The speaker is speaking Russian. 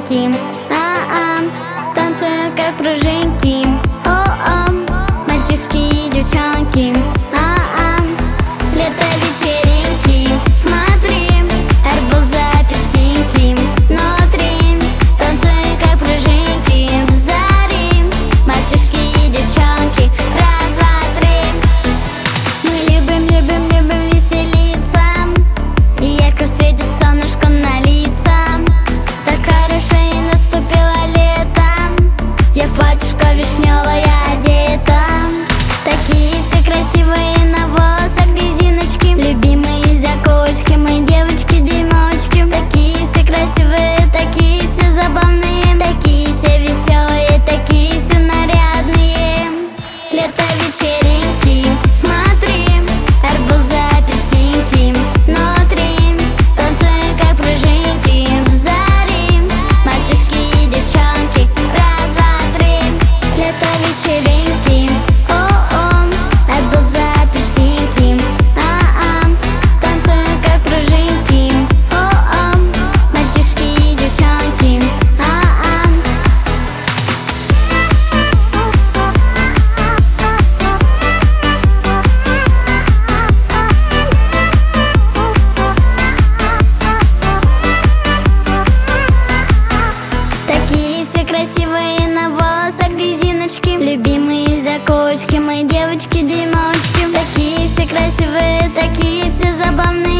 вечеринки, танцуем как пружинки. О-о, мальчишки и девчонки, лето вечеринки. Смотри, арбузы, апельсинки внутри, танцуем как пружинки. В заре мальчишки и девчонки, раз, два, три. Мы любим, любим, любим веселиться, и ярко светит солнышко на лица. Так хорошо и наступило лето, я в платьишко вишневое одета. Такие все красивые на волосах резиночки, любимые заколочки, мои девочки-дюймовочки. Такие все красивые, такие все забавные, такие все веселые, такие все нарядные. Лето вечеринки, смотри, арбузы, апельсинки внутри, танцуем как пружинки. В заре мальчишки и девчонки, раз, два, три. Лето вечеринки, о-о, арбузы, апельсинки, танцуем как пружинки. О-о, мальчишки и девчонки, Такие все красивые на волосах резиночки, любимые заколочки, мои девочки-дюймовочки. Такие все красивые, такие все забавные,